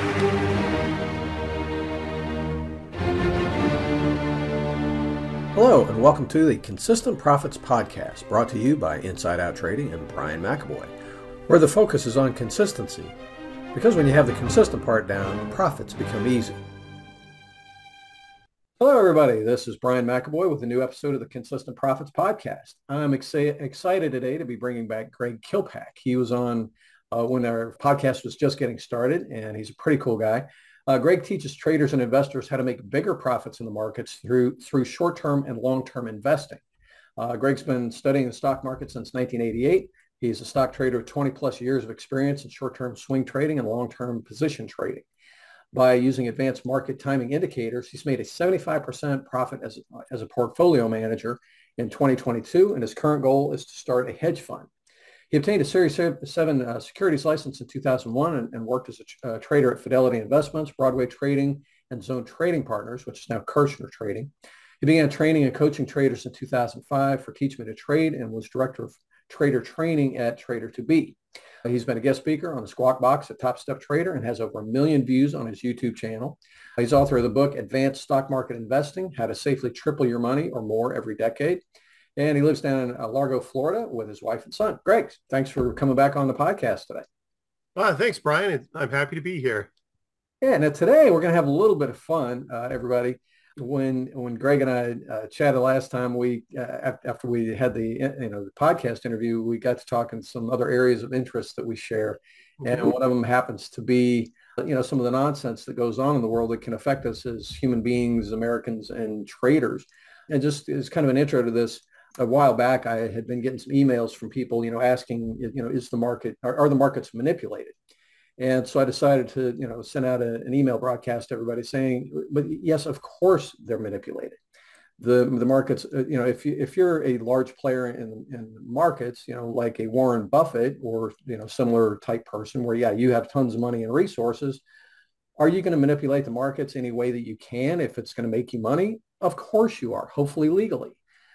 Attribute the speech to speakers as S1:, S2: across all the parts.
S1: Hello, and welcome to the Consistent Profits Podcast, brought to you by Inside Out Trading and Brian McAvoy, where the focus is on consistency, because when you have the consistent part down, profits become easy. Hello, everybody. This is Brian McAvoy with a new episode of the Consistent Profits Podcast. I'm excited today to be bringing back Greg Kilpack. He was on when our podcast was just getting started, and he's a pretty cool guy. Greg teaches traders and investors how to make bigger profits in the markets through short-term and long-term investing. Greg's been studying the stock market since 1988. He's a stock trader with 20 plus years of experience in short-term swing trading and long-term position trading. By using advanced market timing indicators, he's made a 75% profit as a portfolio manager in 2022, and his current goal is to start a hedge fund. He obtained a Series 7 securities license in 2001 and worked as a trader at Fidelity Investments, Broadway Trading, and Zone Trading Partners, which is now Kirshner Trading. He began training and coaching traders in 2005 for Teach Me to Trade and was director of trader training at Trader 2B. He's been a guest speaker on the Squawk Box at Top Step Trader and has over 1 million views on his YouTube channel. He's author of the book, Advanced Stock Market Investing, How to Safely Triple Your Money or More Every Decade. And he lives down in Largo, Florida with his wife and son. Greg, thanks for coming back on the podcast today.
S2: Thanks, Brian. I'm happy to be here.
S1: Yeah, now today we're going to have a little bit of fun, everybody. When Greg and I chatted last time, after we had the podcast interview, we got to talk in some other areas of interest that we share, and one of them happens to be some of the nonsense that goes on in the world that can affect us as human beings, Americans, and traders. And just as kind of an intro to this, a while back, I had been getting some emails from people, asking, is the market, are the markets manipulated? And so I decided to, send out an email broadcast to everybody saying, but yes, of course they're manipulated. The markets, if you're a large player in markets, like a Warren Buffett or, similar type person where, you have tons of money and resources, are you going to manipulate the markets any way that you can if it's going to make you money? Of course you are, hopefully legally.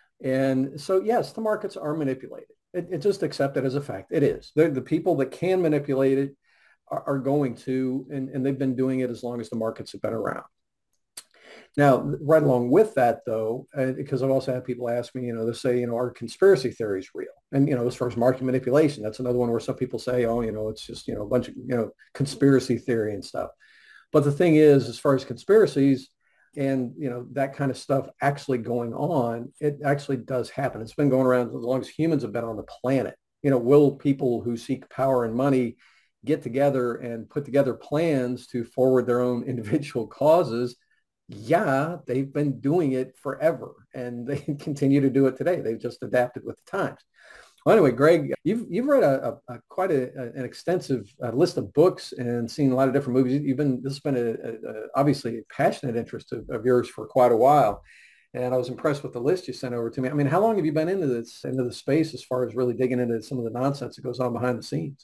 S1: And so, yes, the markets are manipulated. It just accept it as a fact. It is. The people that can manipulate it are going to, and they've been doing it as long as the markets have been around. Now, right along with that, though, because I've also had people ask me, they say, are conspiracy theories real? And, as far as market manipulation, that's another one where some people say, it's just, a bunch of, conspiracy theory and stuff. But the thing is, as far as conspiracies, and, that kind of stuff actually going on, it actually does happen. It's been going around as long as humans have been on the planet. Will people who seek power and money get together and put together plans to forward their own individual causes? Yeah, they've been doing it forever, and they continue to do it today. They've just adapted with the times. Well, anyway, Greg, you've read quite an extensive list of books and seen a lot of different movies. This has been obviously a passionate interest of yours for quite a while, and I was impressed with the list you sent over to me. I mean, how long have you been into the space as far as really digging into some of the nonsense that goes on behind the scenes?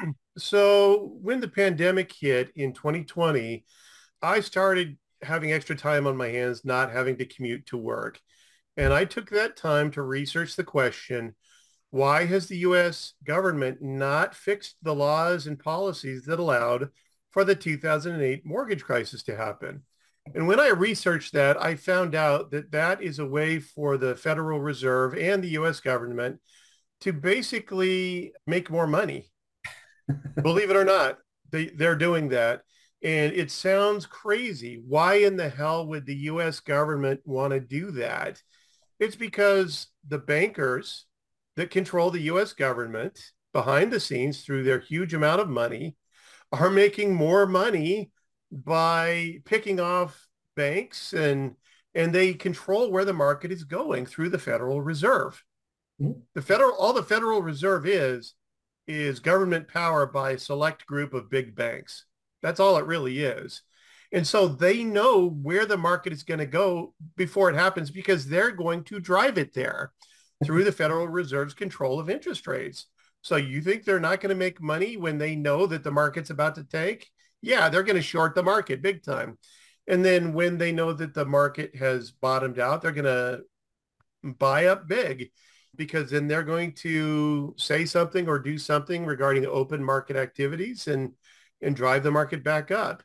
S2: So when the pandemic hit in 2020, I started having extra time on my hands, not having to commute to work, and I took that time to research the question, why has the U.S. government not fixed the laws and policies that allowed for the 2008 mortgage crisis to happen? And when I researched that, I found out that that is a way for the Federal Reserve and the U.S. government to basically make more money. Believe it or not, they're doing that. And it sounds crazy. Why in the hell would the U.S. government want to do that? It's because the bankers that control the U.S. government behind the scenes through their huge amount of money are making more money by picking off banks, and they control where the market is going through the Federal Reserve. Mm-hmm. All the Federal Reserve is government power by a select group of big banks. That's all it really is. And so they know where the market is going to go before it happens because they're going to drive it there through the Federal Reserve's control of interest rates. So you think they're not going to make money when they know that the market's about to tank? Yeah, they're going to short the market big time. And then when they know that the market has bottomed out, they're going to buy up big, because then they're going to say something or do something regarding open market activities and drive the market back up.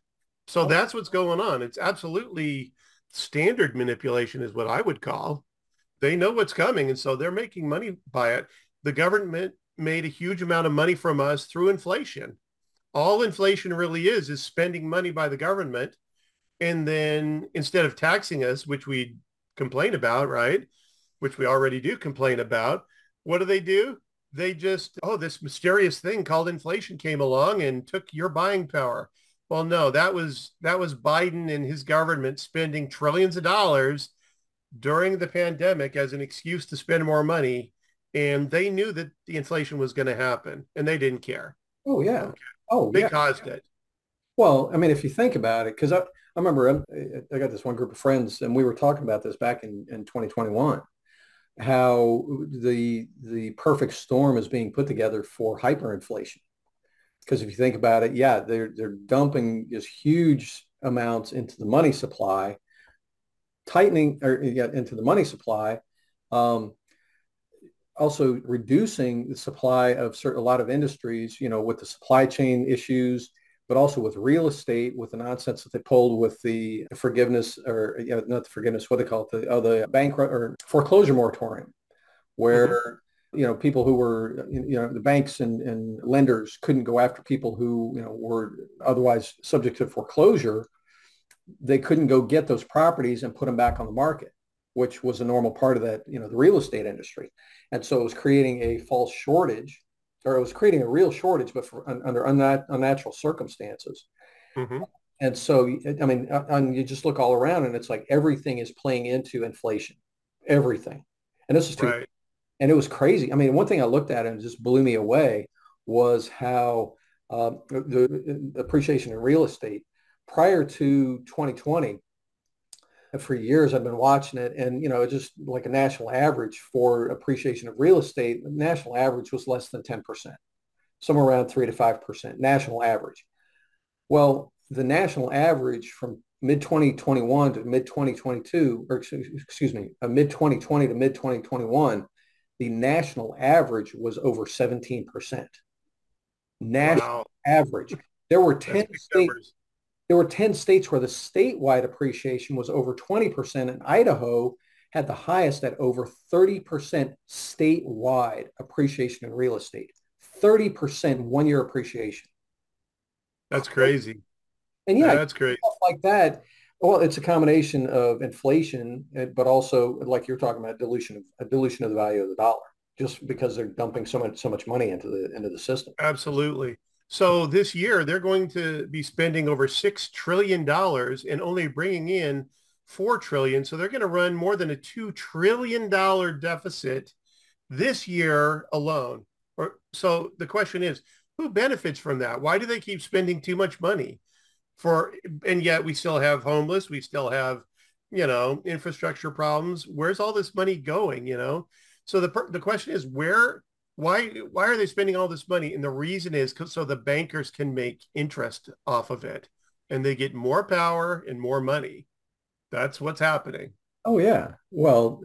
S2: So that's what's going on. It's absolutely standard manipulation is what I would call. They know what's coming, and so they're making money by it. The government made a huge amount of money from us through inflation. All inflation really is spending money by the government. And then instead of taxing us, which we complain about, right? Which we already do complain about, what do? They just, oh, this mysterious thing called inflation came along and took your buying power. Well, no, that was Biden and his government spending trillions of dollars during the pandemic as an excuse to spend more money. And they knew that the inflation was going to happen and they didn't care.
S1: Oh yeah.
S2: Okay.
S1: Oh
S2: They
S1: yeah.
S2: caused it.
S1: Well, I mean, if you think about it, because I remember I got this one group of friends and we were talking about this back in 2021, how the perfect storm is being put together for hyperinflation. Because if you think about it, yeah, they're dumping just huge amounts into the money supply, tightening or yeah, into the money supply, um, also reducing the supply of a lot of industries, with the supply chain issues, but also with real estate, with the nonsense that they pulled with the forgiveness or not the forgiveness, what they call it, the bankrupt or foreclosure moratorium,
S2: Mhm.
S1: where people who were the banks and lenders couldn't go after people who were otherwise subject to foreclosure. They couldn't go get those properties and put them back on the market, which was a normal part of that, the real estate industry. And so it was creating a false shortage, or it was creating a real shortage, but under unnatural circumstances.
S2: Mhm.
S1: And so, I mean, you just look all around and it's like everything is playing into inflation, everything. And this is too,
S2: Right.
S1: and it was crazy. I mean, one thing I looked at and just blew me away was how the appreciation in real estate prior to 2020. And for years, I've been watching it, and it's just like a national average for appreciation of real estate. The national average was less than 10%, somewhere around 3 to 5% national average. Well, the national average from mid 2021 to mid 2022, or excuse me, mid 2020 to mid 2021, the national average was over 17%. National
S2: Wow.
S1: average. There were
S2: That's
S1: 10
S2: big
S1: states.
S2: numbers.
S1: There were 10 states where the statewide appreciation was over 20%, and Idaho had the highest at over 30% statewide appreciation in real estate. 30% 1 year appreciation.
S2: That's crazy.
S1: And yeah,
S2: That's crazy.
S1: stuff like that. Well, it's a combination of inflation, but also like you're talking about dilution of the value of the dollar, just because they're dumping so much money into the system.
S2: Absolutely. So this year they're going to be spending over $6 trillion and only bringing in 4 trillion. So they're going to run more than a $2 trillion deficit this year alone. So the question is, who benefits from that? Why do they keep spending too much money for, and yet we still have homeless, we still have, infrastructure problems. Where's all this money going, So the question is why are they spending all this money? And the reason is so the bankers can make interest off of it and they get more power and more money. That's what's happening.
S1: Oh yeah. Well,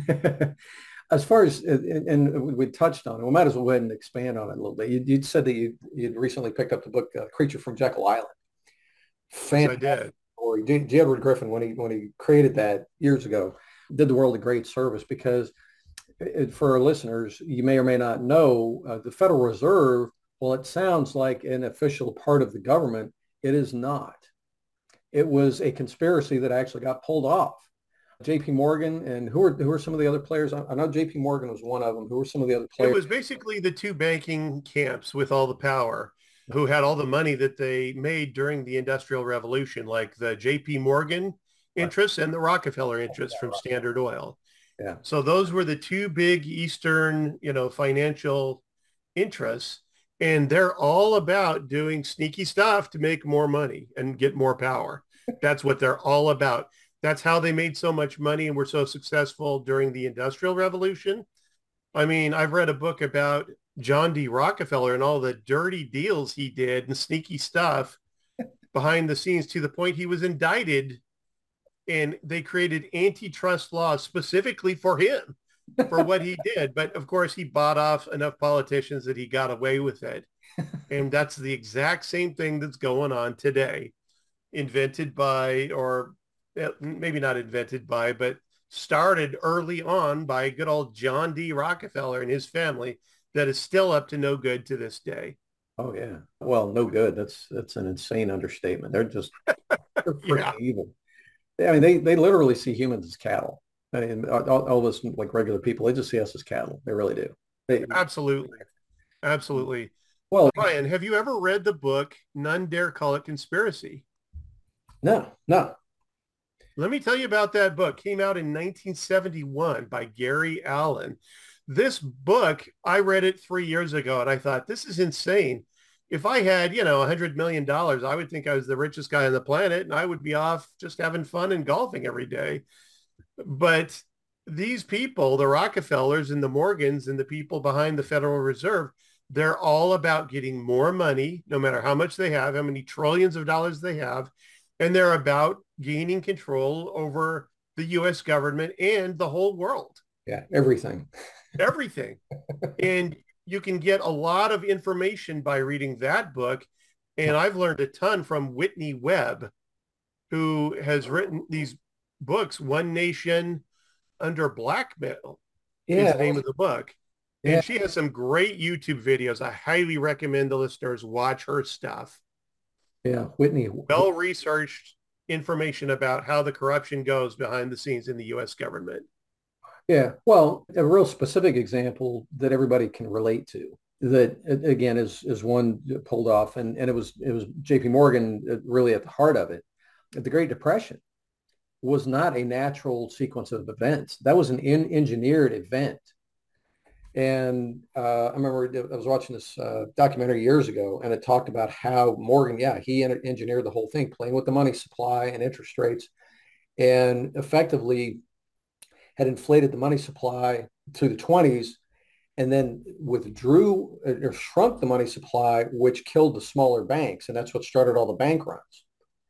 S1: as far as and we touched on it, we might as well go ahead and expand on it a little bit. You'd said that you'd recently picked up the book Creature from Jekyll Island.
S2: Yes, I
S1: Fantastic
S2: did.
S1: story. J. Edward Griffin, when he created that years ago, did the world a great service because for our listeners, you may or may not know the Federal Reserve. Well, it sounds like an official part of the government. It is not. It was a conspiracy that actually got pulled off. J.P. Morgan and who are some of the other players? I know J.P. Morgan was one of them. Who were some of the other
S2: It
S1: players?
S2: was basically the two banking camps with all the power who had all the money that they made during the Industrial Revolution, like the JP Morgan
S1: Right.
S2: interests and the Rockefeller interests from Standard Oil.
S1: Yeah.
S2: So those were the two big Eastern, financial interests. And they're all about doing sneaky stuff to make more money and get more power. That's what they're all about. That's how they made so much money and were so successful during the Industrial Revolution. I mean, I've read a book about John D. Rockefeller and all the dirty deals he did and sneaky stuff behind the scenes to the point he was indicted and they created antitrust laws specifically for him for what he did. But of course, he bought off enough politicians that he got away with it. And that's the exact same thing that's going on today. invented by, or maybe not invented by, but started early on by good old John D. Rockefeller and his family, that is still up to no good to this day.
S1: Oh yeah. Well, no good. That's an insane understatement. They're
S2: Yeah,
S1: freaking evil. I mean, they literally see humans as cattle. I mean, all of us like regular people, they just see us as cattle. They really do. They,
S2: absolutely. Absolutely.
S1: well,
S2: Brian, have you ever read the book None Dare Call It Conspiracy?
S1: no, no.
S2: Let me tell you about that book. Came out in 1971 by Gary Allen. This book, I read it 3 years ago and I thought, this is insane. If I had, $100 million, I would think I was the richest guy on the planet and I would be off just having fun and golfing every day. But these people, the Rockefellers and the Morgans and the people behind the Federal Reserve, they're all about getting more money, no matter how much they have, how many trillions of dollars they have. And they're about gaining control over the US government and the whole world.
S1: Yeah, everything.
S2: Everything. And you can get a lot of information by reading that book. And I've learned a ton from Whitney Webb, who has written these books. One Nation Under Blackmail is
S1: Yeah,
S2: the name of the book.
S1: yeah,
S2: And she has some great YouTube videos. I highly recommend the listeners watch her stuff.
S1: yeah. Whitney.
S2: Well-researched information about how the corruption goes behind the scenes in the US government.
S1: Yeah. Well, a real specific example that everybody can relate to that again is one pulled off, and it was J.P. Morgan really at the heart of it. The Great Depression was not a natural sequence of events. That was an engineered event. And I remember I was watching this documentary years ago, and it talked about how Morgan, yeah, he engineered the whole thing, playing with the money supply and interest rates, and effectively had inflated the money supply to the 20s, and then withdrew or shrunk the money supply, which killed the smaller banks, and that's what started all the bank runs.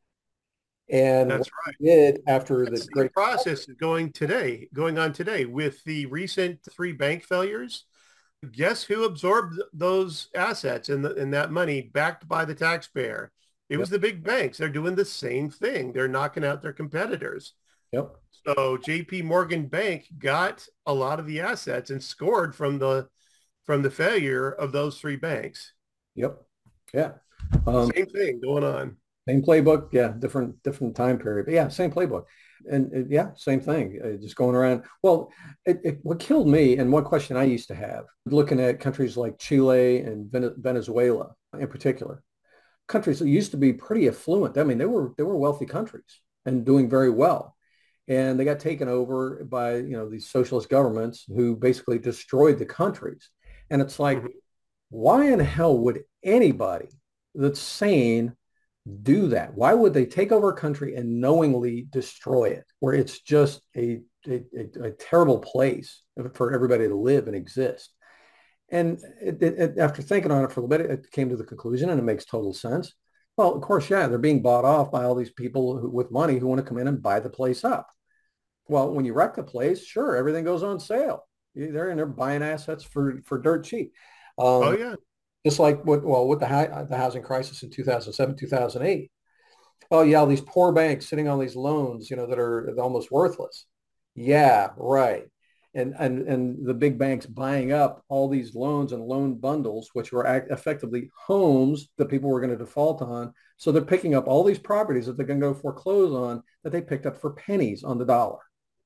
S1: And what
S2: That's right.
S1: he did after
S2: That
S1: the
S2: same
S1: Great,
S2: process is going on today with the recent three bank failures. Guess who absorbed those assets and that money backed by the taxpayer? It
S1: yep,
S2: was the big banks. They're doing the same thing. They're knocking out their competitors.
S1: yep,
S2: So JP Morgan Bank got a lot of the assets and scored from the failure of those three banks.
S1: yep, yeah.
S2: Same thing going on.
S1: Same playbook, yeah, different time period, but yeah, same playbook, and yeah, same thing, just going around. Well, what killed me, and one question I used to have, looking at countries like Chile and Venezuela in particular, countries that used to be pretty affluent. I mean, they were wealthy countries and doing very well, and they got taken over by these socialist governments who basically destroyed the countries. And it's like,
S2: Mhm.
S1: why in hell would anybody that's sane do that? Why would they take over a country and knowingly destroy it, where it's just a terrible place for everybody to live and exist? And after thinking on it for a little bit, it came to the conclusion, and it makes total sense. Well, of course, yeah, they're being bought off by all these people with money who want to come in and buy the place up. Well, when you wreck the place, sure, everything goes on sale. They're in there buying assets for dirt cheap.
S2: Oh
S1: Um,
S2: yeah.
S1: just like with the housing crisis in 2007, 2008. Oh yeah, all these poor banks sitting on these loans, that are almost worthless. Yeah, right. And the big banks buying up all these loans and loan bundles, which were effectively homes that people were going to default on. So they're picking up all these properties that they're going to go foreclose on that they picked up for pennies on the dollar.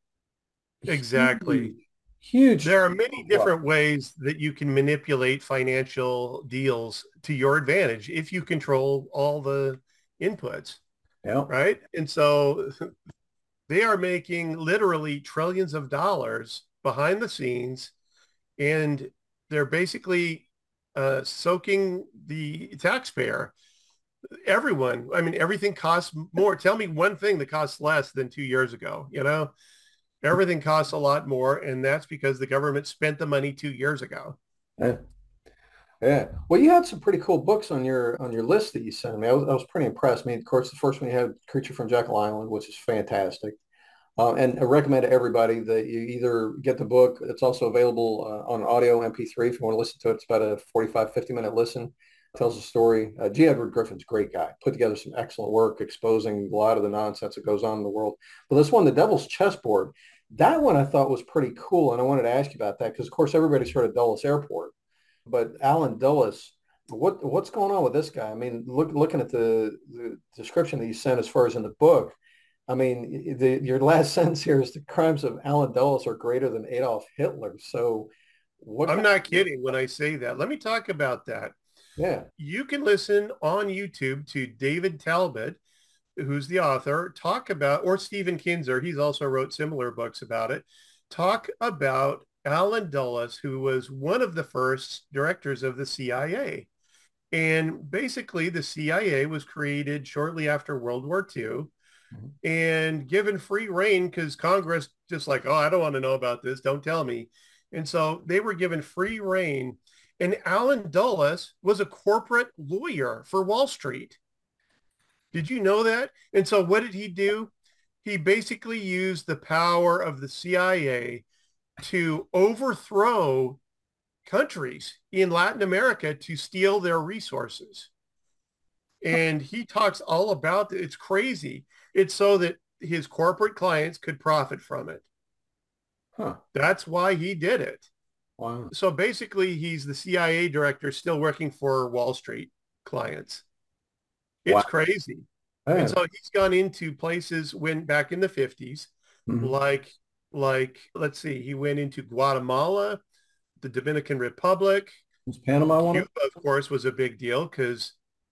S2: Exactly.
S1: Huge, huge.
S2: There are many different ways that you can manipulate financial deals to your advantage if you control all the inputs,
S1: Yeah.
S2: right? And so they are making literally trillions of dollars behind the scenes, and they're basically soaking the taxpayer. Everyone, I mean, everything costs more. Tell me one thing that costs less than 2 years ago, Everything costs a lot more, and that's because the government spent the money 2 years ago.
S1: Yeah. Yeah. Well, you had some pretty cool books on your list that you sent me. I was pretty impressed. I mean, of course, the first one you had Creature from Jekyll Island, which is fantastic. And I recommend to everybody that you either get the book. It's also available on audio MP3 if you want to listen to it. It's about a 45, 50-minute listen. tells a story. G. Edward Griffin's a great guy, put together some excellent work exposing a lot of the nonsense that goes on in the world. But this one, The Devil's Chessboard, that one I thought was pretty cool. And I wanted to ask you about that because, of course, everybody's heard of Dulles Airport. But Alan Dulles, what's going on with this guy? I mean, looking at the description that you sent as far as in the book, I mean, your last sentence here is the crimes of Alan Dulles are greater than Adolf Hitler. So what
S2: I'm not kidding when I say that. Let me talk about that.
S1: yeah.
S2: You can listen on YouTube to David Talbot, who's the author, talk about, or Stephen Kinzer, he's also wrote similar books about it, talk about Alan Dulles, who was one of the first directors of the CIA. And basically, the CIA was created shortly after World War II and given free reign because Congress just like, oh, I don't want to know about this. Don't tell me. And so they were given free reign. And Alan Dulles was a corporate lawyer for Wall Street. Did you know that? And so what did he do? He basically used the power of the CIA to overthrow countries in Latin America to steal their resources. And he talks all about it. It's crazy. It's so that his corporate clients could profit from it.
S1: Huh.
S2: That's why he did it.
S1: Wow.
S2: So basically, he's the CIA director still working for Wall Street clients. It's
S1: Wow.
S2: crazy.
S1: Yeah.
S2: And so he's gone into places when back in the 50s,
S1: Mhm.
S2: like let's see, he went into Guatemala, the Dominican Republic.
S1: Was Panama one?
S2: Cuba, of course, was a big deal because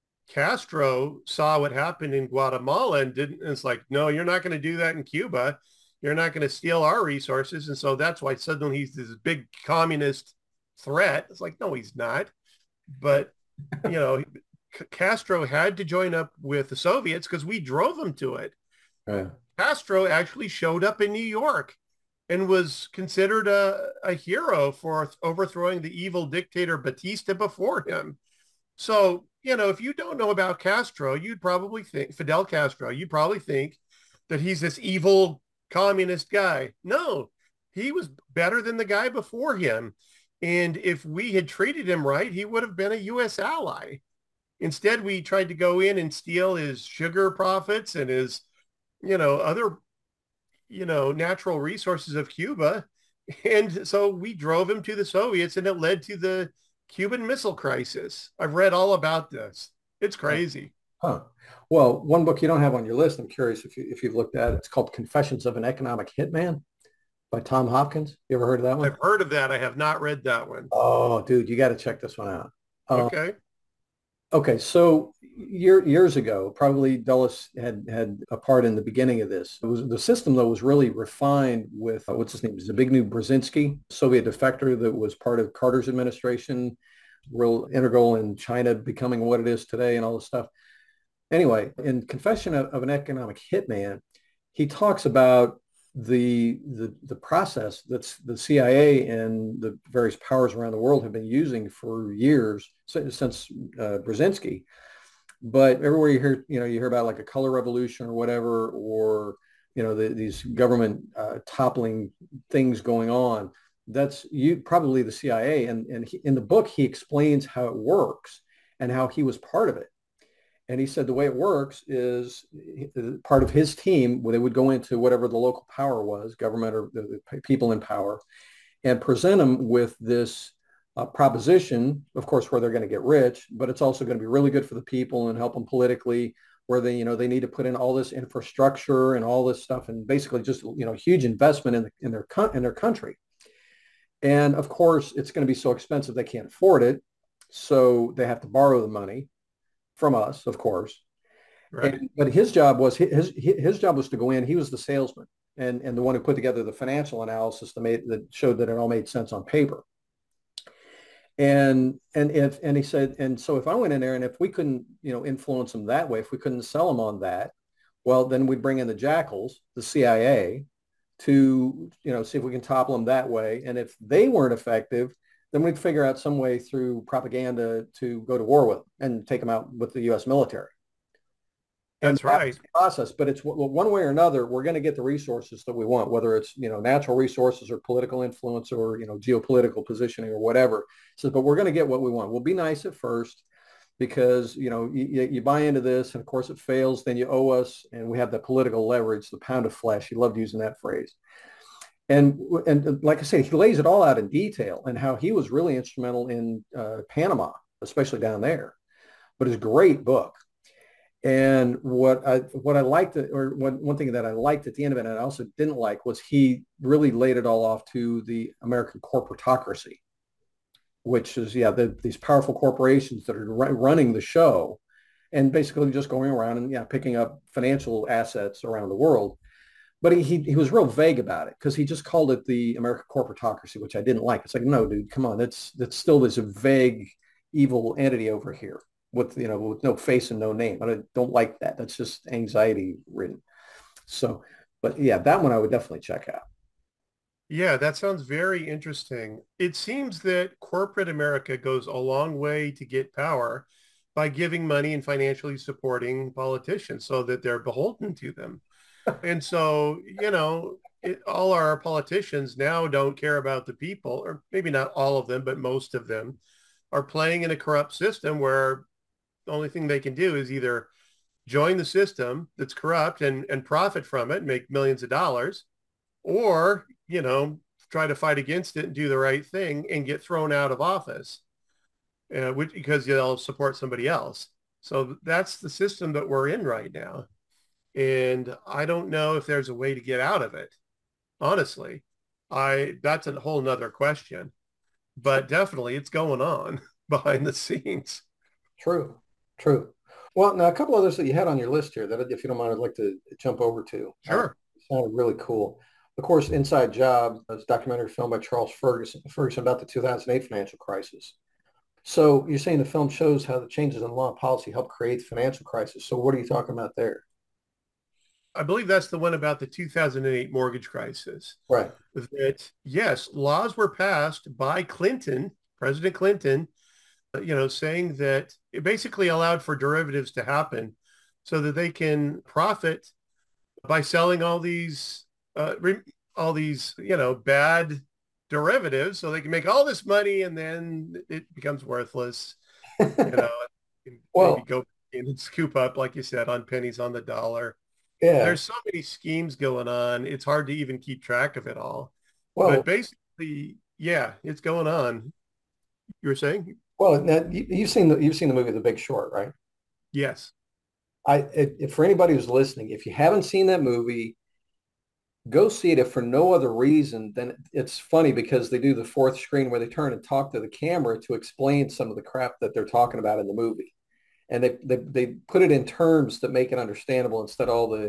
S2: Castro saw what happened in Guatemala and didn't. And it's like, no, you're not going to do that in Cuba. You're not going to steal our resources. And so that's why suddenly he's this big communist threat. It's like, no, he's not. But, you know, Castro had to join up with the Soviets because we drove him to it.
S1: Yeah.
S2: Castro actually showed up in New York and was considered a hero for overthrowing the evil dictator Batista before him. So, you know, if you don't know about Castro, you'd probably think, Fidel Castro, you'd probably think that he's this evil communist guy. No, he was better than the guy before him. And if we had treated him right, he would have been a U.S. ally. Instead, we tried to go in and steal his sugar profits and his, you know, other, you know, natural resources of Cuba. And so we drove him to the Soviets and it led to the Cuban Missile Crisis. I've read all about this. It's crazy.
S1: Huh. Well, one book you don't have on your list, I'm curious if you've looked at it. It's called Confessions of an Economic Hitman by Tom Hopkins. You ever heard of that one?
S2: I've heard of that. I have not read that one.
S1: Oh, dude, you got to check this one out.
S2: Okay.
S1: Okay, so years ago, probably Dulles had a part in the beginning of this. It was the system though was really refined with what's his name, Zbigniew Brzezinski, Soviet defector that was part of Carter's administration, real integral in China becoming what it is today, and all this stuff. Anyway, in Confession of an Economic Hitman, he talks about the process that's the CIA and the various powers around the world have been using for years since Brzezinski. But everywhere you hear about like a color revolution or whatever, or these government toppling things going on. That's probably the CIA. And in the book, he explains how it works and how he was part of it. And he said the way it works is part of his team, where they would go into whatever the local power was, government or the people in power, and present them with this proposition, of course, where they're going to get rich, but it's also going to be really good for the people and help them politically, where they need to put in all this infrastructure and all this stuff, and basically just huge investment in their country. And of course, it's going to be so expensive they can't afford it, so they have to borrow the money from us, of course.
S2: Right.
S1: But his job was his job was to go in. He was the salesman and the one who put together the financial analysis that showed that it all made sense on paper. And he said, and so if I went in there and if we couldn't influence them that way, if we couldn't sell them on that, well, then we'd bring in the jackals, the CIA, to see if we can topple them that way. And if they weren't effective, then we'd figure out some way through propaganda to go to war with them and take them out with the U.S. military.
S2: That's right.
S1: Process, but it's one way or another, we're going to get the resources that we want, whether it's natural resources or political influence or geopolitical positioning or whatever. So, but we're going to get what we want. We'll be nice at first, because you buy into this, and of course it fails, then you owe us, and we have the political leverage, the pound of flesh. He loved using that phrase. And like I said, he lays it all out in detail and how he was really instrumental in Panama, especially down there. But it's a great book. And what I liked, or one thing that I liked at the end of it, and I also didn't like, was he really laid it all off to the American corporatocracy, which is these powerful corporations that are running the show, and basically just going around and picking up financial assets around the world. But he was real vague about it, because he just called it the American corporatocracy, which I didn't like. It's like, no, dude, come on, that's still this vague evil entity over here with no face and no name. I don't like that. That's just anxiety ridden. So, but yeah, that one I would definitely check out.
S2: Yeah, that sounds very interesting. It seems that corporate America goes a long way to get power by giving money and financially supporting politicians so that they're beholden to them. And so, all our politicians now don't care about the people, or maybe not all of them, but most of them are playing in a corrupt system where the only thing they can do is either join the system that's corrupt and profit from it and make millions of dollars, or, try to fight against it and do the right thing and get thrown out of office, because they'll support somebody else. So that's the system that we're in right now. And I don't know if there's a way to get out of it. Honestly, that's a whole nother question, but definitely it's going on behind the scenes.
S1: True. Well, now a couple others that you had on your list here that, if you don't mind, I'd like to jump over to.
S2: Sure.
S1: Sounded really cool. Of course, Inside Job, a documentary film by Charles Ferguson about the 2008 financial crisis. So you're saying the film shows how the changes in law and policy helped create the financial crisis. So what are you talking about there?
S2: I believe that's the one about the 2008 mortgage crisis.
S1: Right.
S2: That, yes, laws were passed by President Clinton, saying that it basically allowed for derivatives to happen so that they can profit by selling all these bad derivatives, so they can make all this money, and then it becomes worthless.
S1: Well,
S2: maybe go in and scoop up, like you said, on pennies on the dollar.
S1: Yeah.
S2: There's so many schemes going on. It's hard to even keep track of it all.
S1: Well,
S2: but basically, yeah, it's going on. You were saying?
S1: Well, now you've seen the movie The Big Short, right?
S2: Yes.
S1: For anybody who's listening, if you haven't seen that movie, go see it. If for no other reason, then it's funny because they do the fourth screen where they turn and talk to the camera to explain some of the crap that they're talking about in the movie. And they put it in terms that make it understandable instead of all the,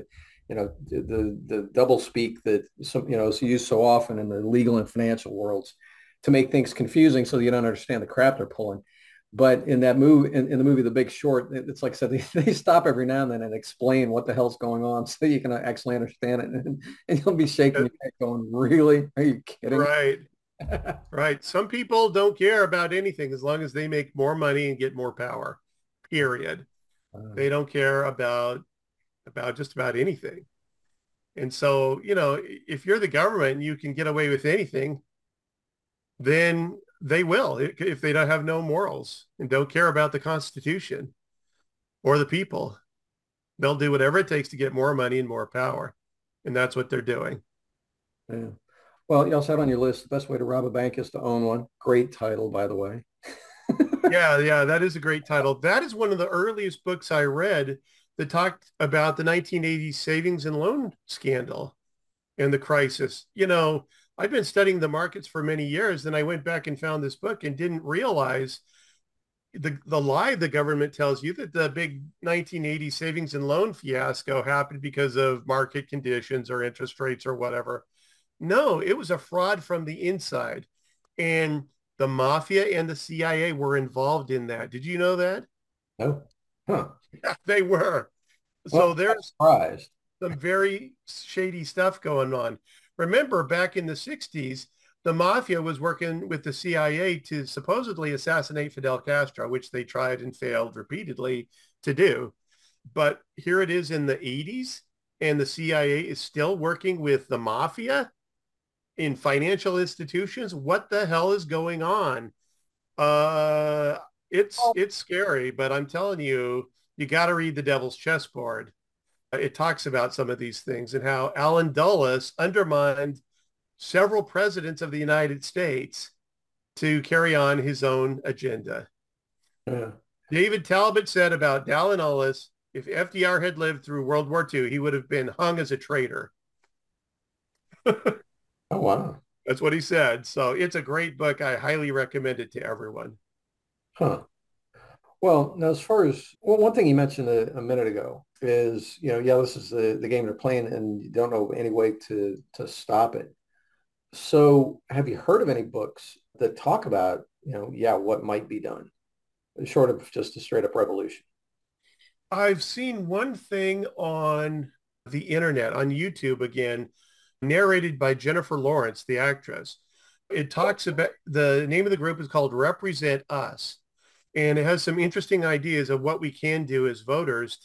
S1: the double speak that is used so often in the legal and financial worlds to make things confusing so you don't understand the crap they're pulling. But in that movie, in the movie The Big Short, it's like I said, they stop every now and then and explain what the hell's going on so you can actually understand it. And you'll be shaking your head going, really? Are you kidding?
S2: Right. Right. Some people don't care about anything as long as they make more money and get more power, period. They don't care about just about anything. And so, if you're the government and you can get away with anything, then they will, if they don't have no morals and don't care about the Constitution or the people. They'll do whatever it takes to get more money and more power. And that's what they're doing.
S1: Yeah. Well, you also had on your list, The Best Way to Rob a Bank is to Own One. Great title, by the way.
S2: Yeah, that is a great title. That is one of the earliest books I read that talked about the 1980s savings and loan scandal and the crisis. I've been studying the markets for many years, and I went back and found this book and didn't realize the lie the government tells you that the big 1980 savings and loan fiasco happened because of market conditions or interest rates or whatever. No, it was a fraud from the inside. And the mafia and the CIA were involved in that. Did you know that?
S1: No. Huh.
S2: Yeah, they were.
S1: Well,
S2: so there's some very shady stuff going on. Remember, back in the 60s, the mafia was working with the CIA to supposedly assassinate Fidel Castro, which they tried and failed repeatedly to do. But here it is in the 80s, and the CIA is still working with the mafia in financial institutions. What the hell is going on? It's scary, but I'm telling you, you got to read The Devil's Chessboard. It talks about some of these things and how Allen Dulles undermined several presidents of the United States to carry on his own agenda.
S1: Yeah.
S2: David Talbot said about Allen Dulles, if FDR had lived through World War II, he would have been hung as a traitor.
S1: Oh, wow.
S2: That's what he said. So it's a great book. I highly recommend it to everyone.
S1: Huh. Well, now as far as well, one thing you mentioned a minute ago is, yeah, this is the game they're playing and you don't know any way to stop it. So have you heard of any books that talk about, yeah, what might be done, short of just a straight up revolution?
S2: I've seen one thing on the internet, on YouTube again, narrated by Jennifer Lawrence, the actress. It talks about the name of the group is called Represent Us. And it has some interesting ideas of what we can do as voters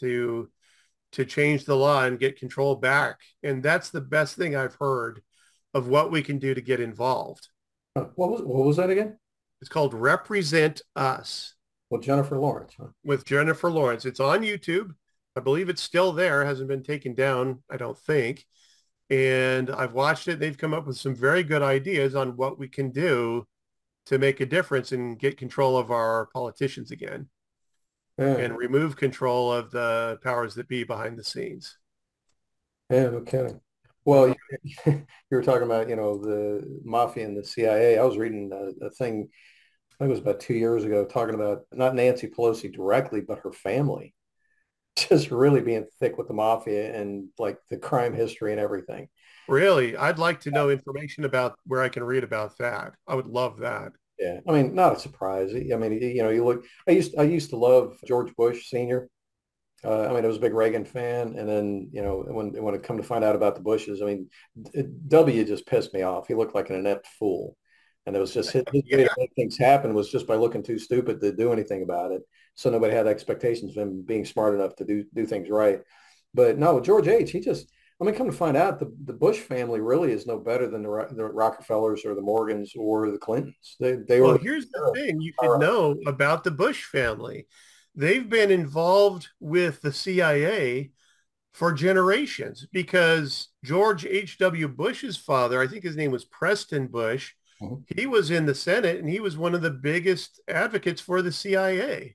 S2: to change the law and get control back. And that's the best thing I've heard of what we can do to get involved.
S1: What was that again?
S2: It's called Represent Us.
S1: Well, Jennifer Lawrence, huh?
S2: With Jennifer Lawrence. It's on YouTube. I believe it's still there. It hasn't been taken down, I don't think. And I've watched it. They've come up with some very good ideas on what we can do to make a difference and get control of our politicians again
S1: Yeah.
S2: and remove control of the powers that be behind the scenes.
S1: Yeah, no kidding. Well, you were talking about, the mafia and the CIA. I was reading a thing, I think it was about 2 years ago, talking about not Nancy Pelosi directly, but her family just really being thick with the mafia and like the crime history and everything.
S2: Really, I'd like to know information about where I can read about that. I would love that.
S1: Yeah, I mean, not a surprise. I mean, you look. I used to love George Bush Senior. I mean, I was a big Reagan fan, and then when it come to find out about the Bushes, I mean, W just pissed me off. He looked like an inept fool, and it was just his way
S2: Yeah.
S1: to make things happen was just by looking too stupid to do anything about it. So nobody had expectations of him being smart enough to do things right. But no, George H. He just. I mean, come to find out, the Bush family really is no better than the Rockefellers or the Morgans or the Clintons. They
S2: Well,
S1: were.
S2: here's the thing you should know about the Bush family. They've been involved with the CIA for generations because George H.W. Bush's father, I think his name was Preston Bush,
S1: Mhm.
S2: he was in the Senate and he was one of the biggest advocates for the CIA.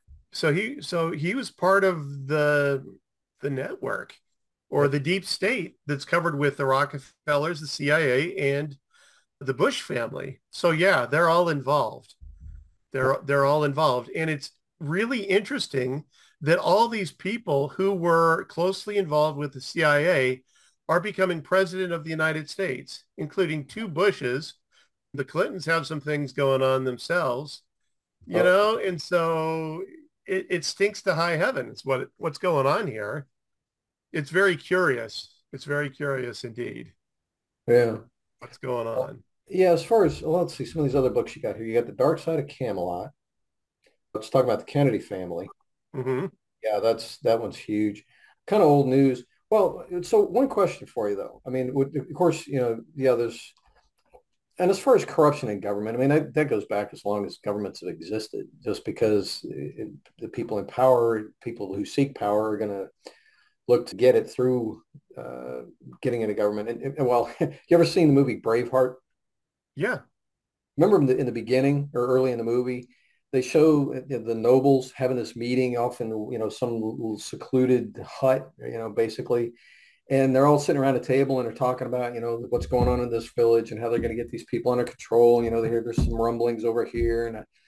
S2: So he was part of the network or the deep state that's covered with the Rockefellers, the CIA, and the Bush family. So yeah, they're all involved. They're all involved. And it's really interesting that all these people who were closely involved with the CIA are becoming president of the United States, including two Bushes. The Clintons have some things going on themselves,
S1: Oh,
S2: and so it stinks to high heaven. It's what's going on here. It's very curious. It's very curious indeed
S1: yeah.
S2: what's going
S1: Well,
S2: on.
S1: yeah, as far as, well, let's see some of these other books you got here. You got The Dark Side of Camelot. Let's talk about the Kennedy family.
S2: Hmm.
S1: Yeah, that one's huge. Kind of old news. Well, so one question for you though. I mean, of course, yeah, there's, and as far as corruption in government, I mean, that goes back as long as governments have existed, just because the people in power, people who seek power are going to look to get it through getting into government. And well, you ever seen the movie Braveheart?
S2: Yeah.
S1: Remember in the beginning or early in the movie, they show the nobles having this meeting off in some little secluded hut, basically, and they're all sitting around a table and they're talking about what's going on in this village and how they're going to get these people under control. They hear there's some rumblings over here,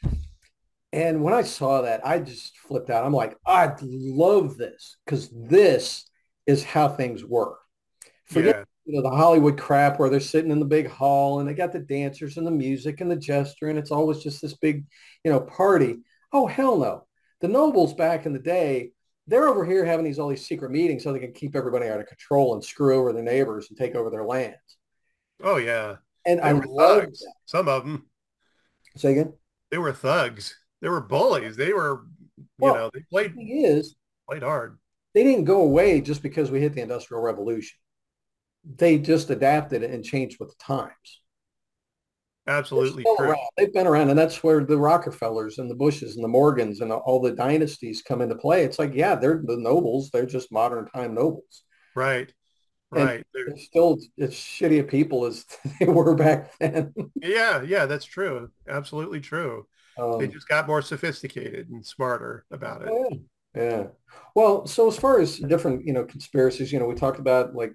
S1: and when I saw that, I just flipped out. I'm like, I love this because this is how things were. Forget
S2: Yeah.
S1: the Hollywood crap where they're sitting in the big hall and they got the dancers and the music and the gesture and it's always just this big, party. Oh, hell no. The nobles back in the day, they're over here having all these secret meetings so they can keep everybody out of control and screw over their neighbors and take over their lands.
S2: Oh yeah.
S1: And
S2: They
S1: I
S2: were
S1: love
S2: thugs.
S1: that.
S2: Some of them.
S1: Say again?
S2: They were thugs. They were bullies. They were,
S1: Well,
S2: they
S1: the thing is,
S2: played hard.
S1: they didn't go away just because we hit the Industrial Revolution. They just adapted and changed with the times. They're
S2: Absolutely
S1: still
S2: true.
S1: around. They've been around, and that's where the Rockefellers and the Bushes and the Morgans and all the dynasties come into play. It's like, yeah, they're the nobles. They're just modern time nobles,
S2: Right.
S1: and
S2: Right.
S1: they're still as shitty a people as they were back then.
S2: Yeah. Yeah. That's true. Absolutely true. They
S1: Um,
S2: just got more sophisticated and smarter about it.
S1: oh, yeah. Yeah. Well, so as far as different, conspiracies, we talked about like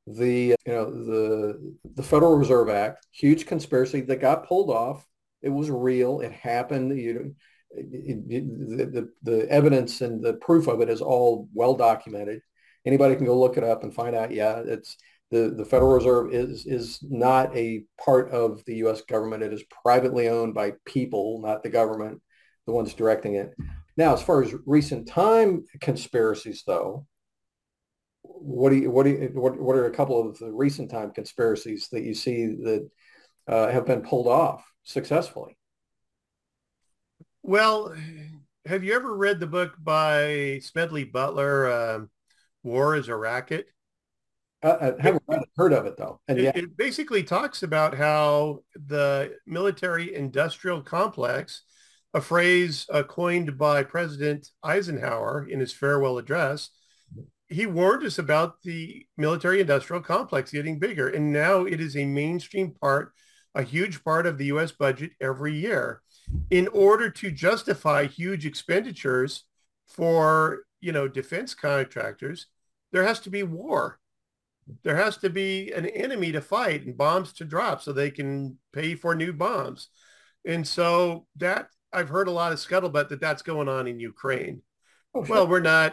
S1: the Federal Reserve Act, huge conspiracy that got pulled off. It was real. It happened. The evidence and the proof of it is all well documented. Anybody can go look it up and find out. Yeah, it's the Federal Reserve is not a part of the U.S. government. It is privately owned by people, not the government, the ones directing it. Now, as far as recent time conspiracies, though, what are a couple of the recent time conspiracies that you see that have been pulled off successfully?
S2: Well, have you ever read the book by Smedley Butler, War is a Racket?
S1: I haven't heard of it though, and
S2: It,
S1: yeah,
S2: it basically talks about how the military industrial complex, a phrase coined by President Eisenhower in his farewell address, he warned us about the military industrial complex getting bigger. And now it is a mainstream part, a huge part of the US budget every year. In order to justify huge expenditures for, defense contractors, there has to be war. There has to be an enemy to fight and bombs to drop so they can pay for new bombs. And so that I've heard a lot of scuttlebutt that that's going on in Ukraine.
S1: oh sure,
S2: Well, we're not,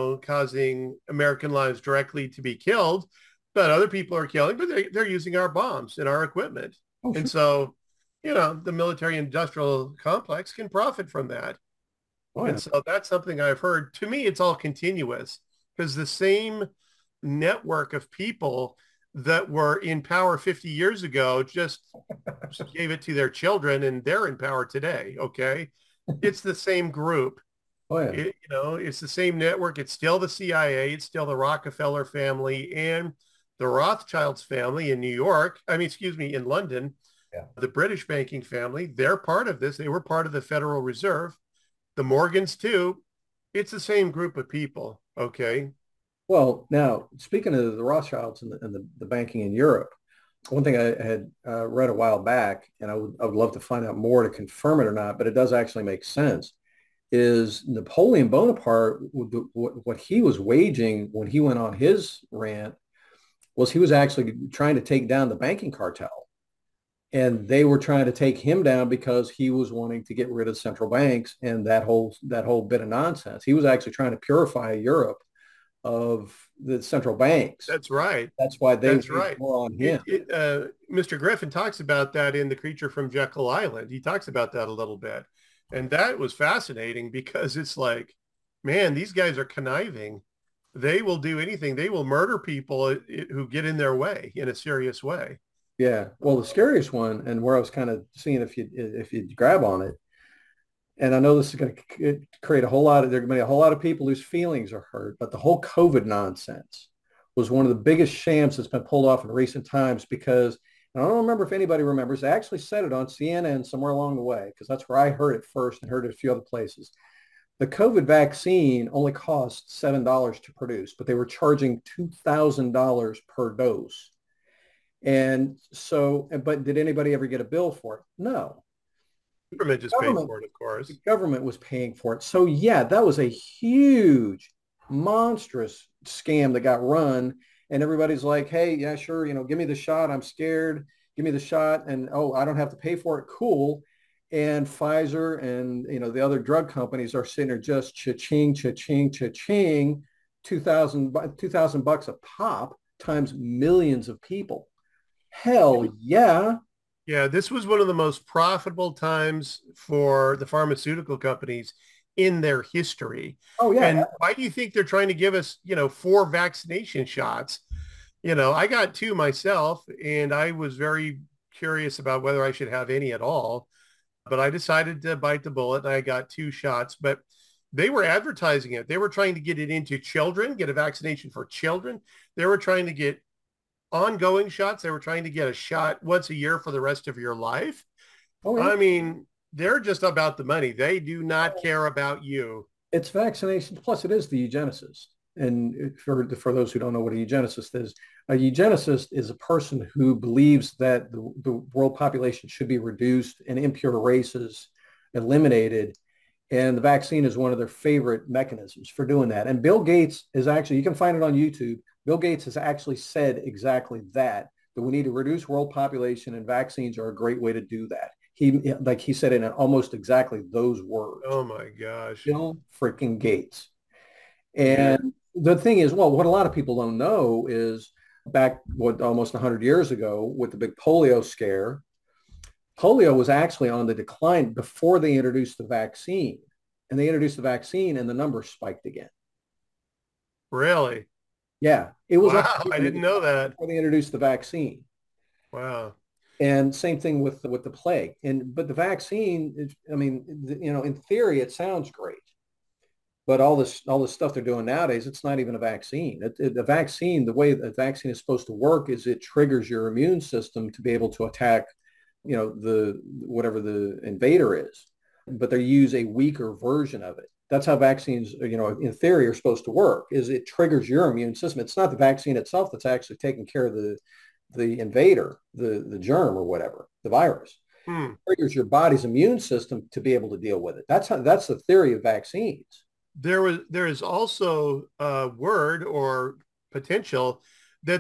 S2: causing American lives directly to be killed, but other people are killing, but they're using our bombs and our equipment.
S1: oh
S2: And
S1: sure,
S2: so, the military industrial complex can profit from that.
S1: oh yeah,
S2: And so that's something I've heard. To me, it's all continuous because the same network of people that were in power 50 years ago just gave it to their children and they're in power today. Okay. It's the same group.
S1: oh yeah,
S2: It's the same network. It's still the CIA. It's still the Rockefeller family and the Rothschilds family in New York. I mean, excuse me, in London,
S1: yeah.
S2: the British banking family. They're part of this. They were part of the Federal Reserve. The Morgans too. It's the same group of people. Okay.
S1: Well, now speaking of the Rothschilds and the banking in Europe, one thing I had read a while back, and I would love to find out more to confirm it or not, but it does actually make sense, is Napoleon Bonaparte, what he was waging when he went on his rant was he was actually trying to take down the banking cartel. And they were trying to take him down because he was wanting to get rid of central banks and that whole bit of nonsense. He was actually trying to purify Europe of the central banks.
S2: That's right.
S1: That's why they
S2: That's
S1: waged
S2: right.
S1: war on him.
S2: Mr. Griffin talks about that in The Creature from Jekyll Island. He talks about that a little bit. And that was fascinating because it's like, man, these guys are conniving. They will do anything. They will murder people who get in their way in a serious way.
S1: Yeah. Well, the scariest one, and where I was kind of seeing if you grab on it, and I know this is going to create a whole lot of, there are going to be a whole lot of people whose feelings are hurt, but the whole COVID nonsense was one of the biggest shams that's been pulled off in recent times because, and I don't remember if anybody remembers, I actually said it on CNN somewhere along the way, because that's where I heard it first and heard it a few other places. The COVID vaccine only cost $7 to produce, but they were charging $2,000 per dose. And so, but did anybody ever get a bill for it? No.
S2: Government just paid
S1: Government
S2: for it, of
S1: the
S2: course.
S1: government was paying for it. So yeah, that was a huge, monstrous scam that got run. And everybody's like, hey, yeah, sure, give me the shot. I'm scared. Give me the shot. And oh, I don't have to pay for it. Cool. And Pfizer and the other drug companies are sitting there just cha-ching, cha-ching, cha-ching, 2,000 bucks a pop times millions of people. Hell yeah.
S2: Yeah, this was one of the most profitable times for the pharmaceutical companies in their history.
S1: Oh yeah.
S2: And why do you think they're trying to give us, 4 vaccination shots? I got 2 myself, and I was very curious about whether I should have any at all. But I decided to bite the bullet, and I got 2 shots. But they were advertising it. They were trying to get it into children, get a vaccination for children. They were trying to get ongoing shots. They were trying to get a shot once a year for the rest of your life.
S1: Oh yeah.
S2: I mean, they're just about the money. They do not care about you.
S1: It's vaccinations. Plus, it is the eugenicist. And for those who don't know what a eugenicist is, a eugenicist is a person who believes that the world population should be reduced and impure races eliminated. And the vaccine is one of their favorite mechanisms for doing that. And Bill Gates is actually, you can find it on YouTube. Bill Gates has actually said exactly that, that we need to reduce world population and vaccines are a great way to do that. Like he said it in almost exactly those words.
S2: Oh my gosh.
S1: Bill freaking Gates.
S2: Yeah.
S1: And the thing is, well, what a lot of people don't know is back almost 100 years ago with the big polio scare, polio was actually on the decline before they introduced the vaccine. And they introduced the vaccine and the numbers spiked again.
S2: Really?
S1: Yeah, it was
S2: Wow. I didn't know that.
S1: before they introduced the vaccine.
S2: Wow.
S1: And same thing with the plague. And but the vaccine, I mean, in theory, it sounds great. But all this stuff they're doing nowadays, it's not even a vaccine. The vaccine, the way the vaccine is supposed to work is it triggers your immune system to be able to attack, the whatever the invader is. But they use a weaker version of it. That's how vaccines, in theory, are supposed to work. Is it triggers your immune system? It's not the vaccine itself that's actually taking care of the invader, the germ or whatever, the virus.
S2: Hmm.
S1: It triggers your body's immune system to be able to deal with it. That's the theory of vaccines.
S2: There is also a word or potential that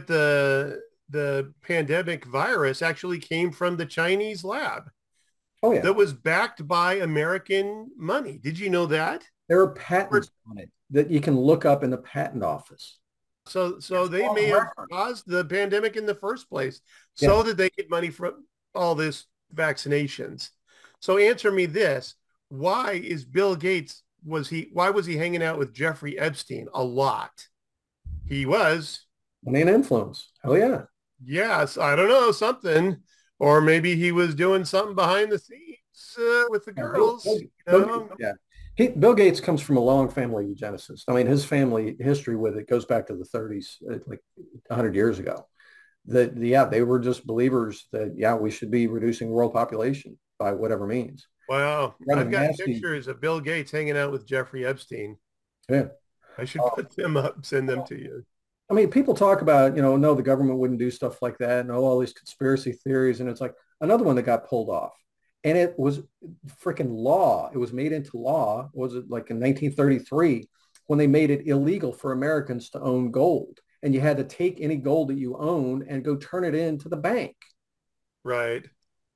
S2: the pandemic virus actually came from the Chinese lab
S1: Oh yeah,
S2: that was backed by American money. Did you know that?
S1: there are patents on it that you can look up in the patent office.
S2: So they
S1: On
S2: may have
S1: record.
S2: caused the pandemic in the first place
S1: Yeah.
S2: so that they get money from all this vaccinations. So answer me this. Why is Bill Gates why was he hanging out with Jeffrey Epstein a lot? He was,
S1: Money and influence. Hell yeah.
S2: yes, I don't know, something, or maybe he was doing something behind the scenes with the
S1: Yeah,
S2: girls. You know?
S1: Yeah. Bill Gates comes from a long family eugenicist. I mean, his family history with it goes back to the 30s, like 100 years ago. Yeah, they were just believers that, yeah, we should be reducing world population by whatever means.
S2: Wow, I've
S1: Running
S2: got
S1: nasty.
S2: pictures of Bill Gates hanging out with Jeffrey Epstein.
S1: Yeah.
S2: I should
S1: Uh,
S2: put them up, send them to you.
S1: I mean, people talk about, no, the government wouldn't do stuff like that. No, all these conspiracy theories. And it's like another one that got pulled off. And it was freaking law. It was made into law. Was it like in 1933 when they made it illegal for Americans to own gold? And you had to take any gold that you own and go turn it into the bank.
S2: Right.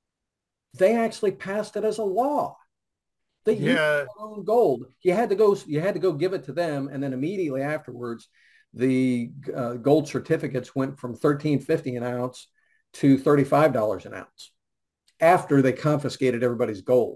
S1: They actually passed it as a law that you
S2: Yeah.
S1: own gold. You had to go give it to them. And then immediately afterwards, the gold certificates went from 13.50 an ounce to $35 an ounce after they confiscated everybody's gold.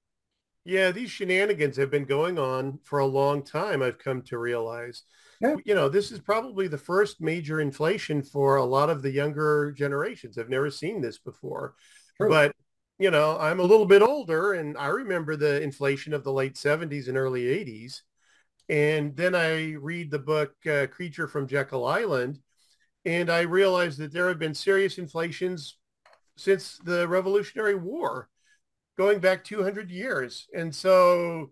S2: Yeah, these shenanigans have been going on for a long time, I've come to realize.
S1: Yeah,
S2: This is probably the first major inflation for a lot of the younger generations. I've never seen this before.
S1: true.
S2: But, I'm a little bit older and I remember the inflation of the late 70s and early 80s. And then I read the book Creature from Jekyll Island, and I realized that there have been serious inflations since the Revolutionary War, going back 200 years. And so,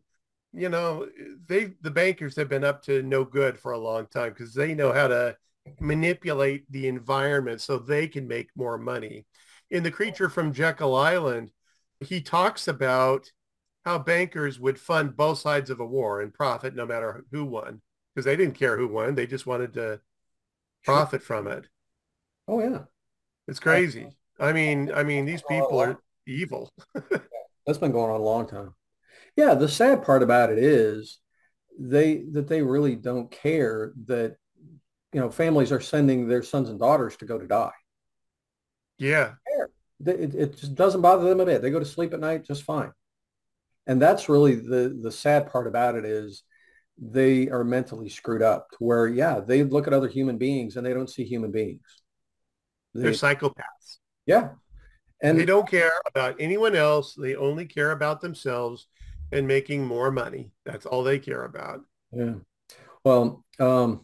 S2: the bankers have been up to no good for a long time because they know how to manipulate the environment so they can make more money. In The Creature from Jekyll Island, he talks about how bankers would fund both sides of a war and profit no matter who won because they didn't care who won. They just wanted to
S1: Sure.
S2: profit from it.
S1: Oh yeah.
S2: It's crazy. I mean, these people are evil.
S1: That's been going on a long time. Yeah, the sad part about it is they really don't care that families are sending their sons and daughters to go to die.
S2: Yeah.
S1: It just doesn't bother them a bit. They go to sleep at night just fine. And that's really the sad part about it is they are mentally screwed up to where, yeah, they look at other human beings and they don't see human beings.
S2: They're
S1: They,
S2: psychopaths.
S1: yeah.
S2: They
S1: And
S2: don't care about anyone else. They only care about themselves and making more money. That's all they care about.
S1: yeah, well,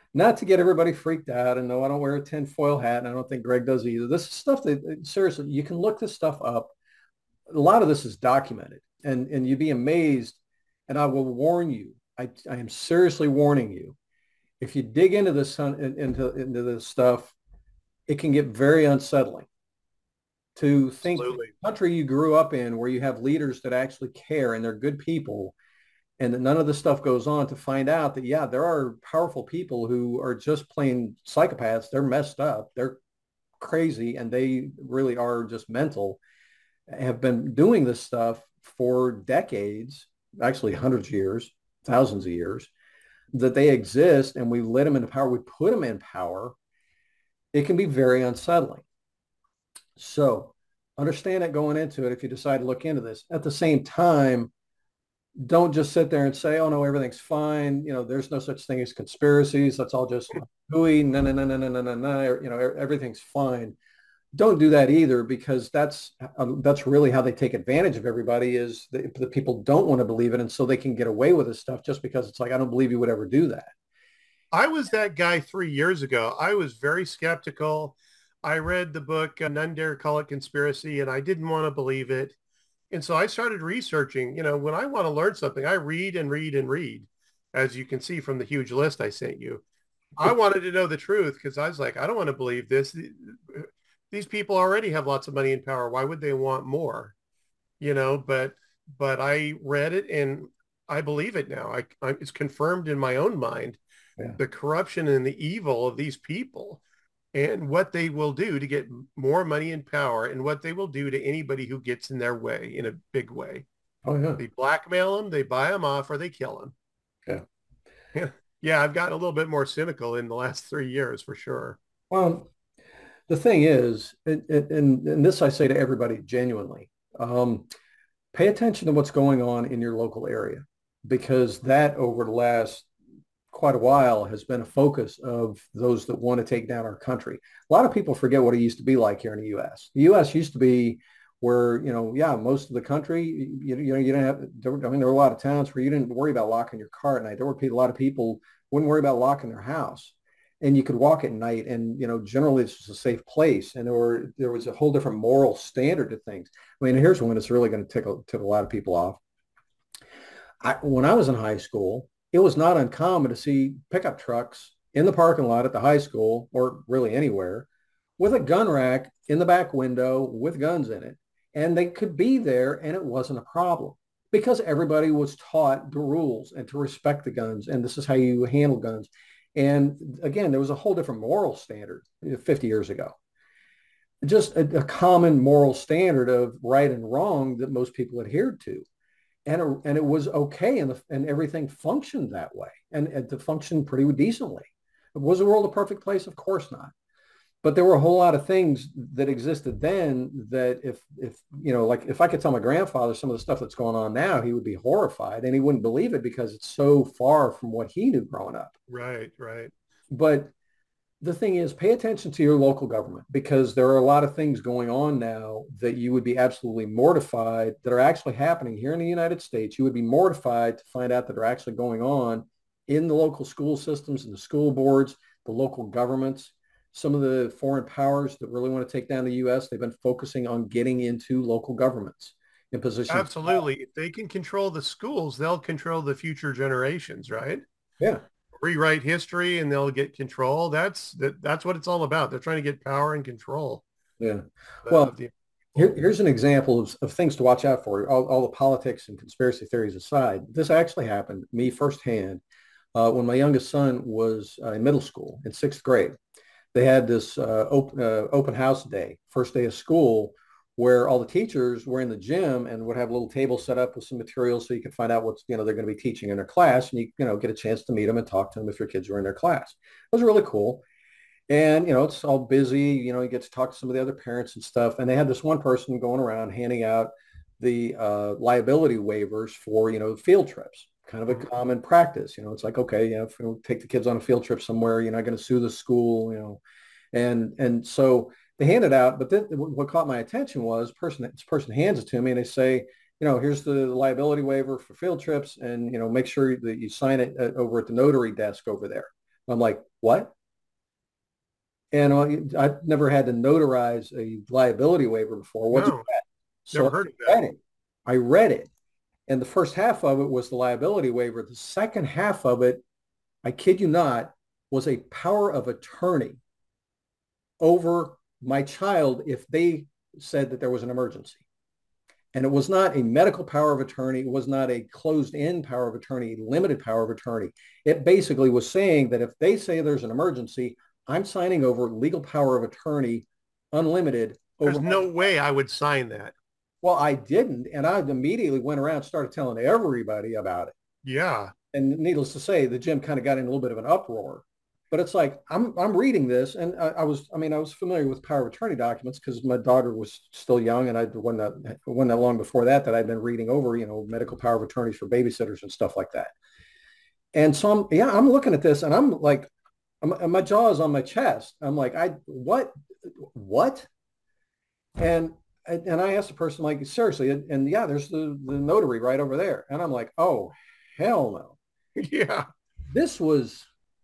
S1: not to get everybody freaked out. And no, I don't wear a tinfoil hat, and I don't think Greg does either. This is stuff that seriously, you can look this stuff up. A lot of this is documented, and you'd be amazed. And I will warn you, I am seriously warning you. If you dig into this into this stuff, it can get very unsettling to think that
S2: Absolutely.
S1: the country you grew up in, where you have leaders that actually care and they're good people, and that none of this stuff goes on, to find out that, yeah, there are powerful people who are just plain psychopaths. They're messed up. They're crazy, and they really are just mental, have been doing this stuff for decades, actually hundreds of years, thousands of years, that they exist, and we let them into power. We put them in power. It can be very unsettling. So understand it going into it if you decide to look into this. At the same time, don't just sit there and say, oh no, everything's fine. There's no such thing as conspiracies. That's all just hooey. No, no, no, no, no, no, no, no. Everything's fine. Don't do that either, because that's really how they take advantage of everybody, is the people don't want to believe it. And so they can get away with this stuff just because it's like, I don't believe you would ever do that.
S2: I was that guy 3 years ago. I was very skeptical. I read the book, None Dare Call It Conspiracy, and I didn't want to believe it. And so I started researching. When I want to learn something, I read and read and read, as you can see from the huge list I sent you. I wanted to know the truth because I was like, I don't want to believe this. These people already have lots of money and power. Why would they want more? But I read it and I believe it now. It's confirmed in my own mind,
S1: Yeah.
S2: the corruption and the evil of these people and what they will do to get more money and power and what they will do to anybody who gets in their way in a big way.
S1: Oh yeah.
S2: They blackmail them, they buy them off, or they kill them.
S1: Yeah.
S2: Yeah. Yeah, I've gotten a little bit more cynical in the last 3 years for sure.
S1: Well, the thing is, and this I say to everybody genuinely, pay attention to what's going on in your local area, because that over the last quite a while has been a focus of those that want to take down our country. A lot of people forget what it used to be like here in the U.S. The U.S. used to be where, yeah, most of the country, you didn't have, there were a lot of towns where you didn't worry about locking your car at night. There were a lot of people wouldn't worry about locking their house, and you could walk at night, and generally this was a safe place, and there was a whole different moral standard to things. I mean, here's one that's really going to tickle a lot of people off. When I was in high school, it was not uncommon to see pickup trucks in the parking lot at the high school, or really anywhere, with a gun rack in the back window with guns in it. And they could be there and it wasn't a problem, because everybody was taught the rules and to respect the guns. And this is how you handle guns. And again, there was a whole different moral standard 50 years ago. Just a common moral standard of right and wrong that most people adhered to. And it was okay, and everything functioned that way, and it functioned pretty decently. Was the world a perfect place? Of course not. But there were a whole lot of things that existed then that like if I could tell my grandfather some of the stuff that's going on now, he would be horrified, and he wouldn't believe it because it's so far from what he knew growing up.
S2: Right, right.
S1: But the thing is, pay attention to your local government, because there are a lot of things going on now that you would be absolutely mortified that are actually happening here in the United States. You would be mortified to find out that are actually going on in the local school systems and the school boards, the local governments. Some of the foreign powers that really want to take down the U.S., they've been focusing on getting into local governments in positions.
S2: Absolutely. If they can control the schools, they'll control the future generations, right?
S1: Yeah.
S2: Rewrite history and they'll get control. That's what it's all about. They're trying to get power and control.
S1: Yeah. Well, here's an example of things to watch out for. All the politics and conspiracy theories aside, this actually happened to me firsthand when my youngest son was in middle school in sixth grade. They had this open house day, first day of school, where all the teachers were in the gym and would have a little table set up with some materials so you could find out what they're going to be teaching in their class, and you get a chance to meet them and talk to them if your kids were in their class. It was really cool. And it's all busy, you get to talk to some of the other parents and stuff. And they had this one person going around handing out the liability waivers for field trips, kind of a common practice. It's like, okay, if you take the kids on a field trip somewhere, you're not going to sue the school, and so they hand it out. But then what caught my attention was this person hands it to me and they say, here's the liability waiver for field trips, and make sure that you sign it over at the notary desk over there. I'm like, what? And I've never had to notarize a liability waiver before. What's
S2: No,
S1: that?
S2: never
S1: So
S2: heard of
S1: I
S2: that.
S1: read it. I read it. And the first half of it was the liability waiver. The second half of it, I kid you not, was a power of attorney over my child if they said that there was an emergency. And it was not a medical power of attorney. It was not a closed-in power of attorney, limited power of attorney. It basically was saying that if they say there's an emergency, I'm signing over legal power of attorney, unlimited over
S2: There's
S1: my.
S2: no way I would sign that.
S1: Well, I didn't, and I immediately went around and started telling everybody about it.
S2: Yeah.
S1: And needless to say, the gym kind of got in a little bit of an uproar. But it's like I'm reading this, and I was familiar with power of attorney documents because my daughter was still young, and I wasn't that long before that I'd been reading over, medical power of attorneys for babysitters and stuff like that. And so I'm looking at this, and I'm like, my jaw is on my chest. I'm like, what? And I asked the person, like, seriously, and yeah, there's the notary right over there, and I'm like, oh, hell no.
S2: Yeah.
S1: This was